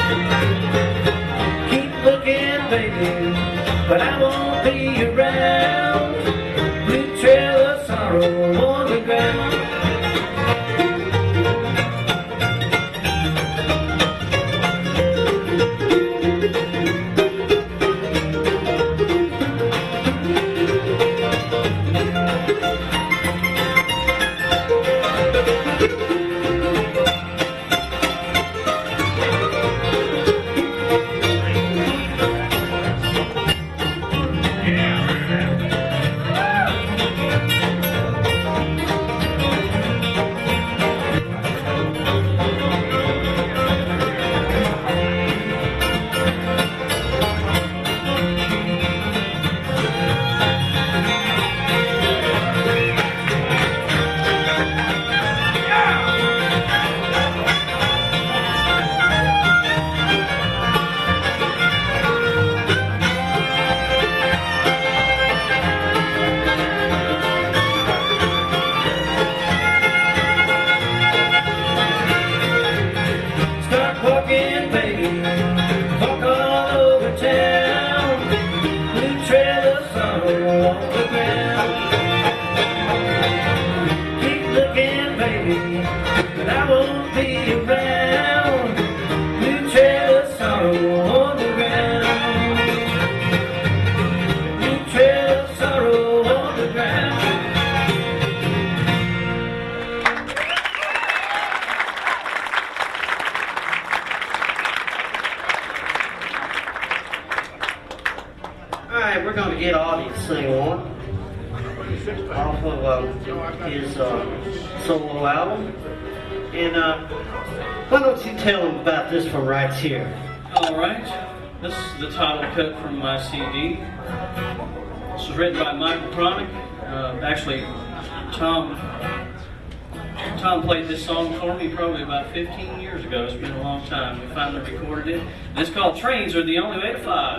Keep looking, baby, but I won't be around. Blue trail of sorrow on the ground. Walking, baby, walk all over town. Blue trail of sorrow on the ground. Keep looking, baby, but I won't be around. Blue trail of sorrow on the ground. Blue trail of sorrow on the ground. Alright, we're going to get Audie to sing one off of his solo album. And why don't you tell him about this one right here? Alright, this is the title cut from my CD. This was written by Michael Cronic. Actually, Tom played this song for me probably about 15 years ago. It's been a long time. We finally recorded it. And it's called Trains Are the Only Way to Fly.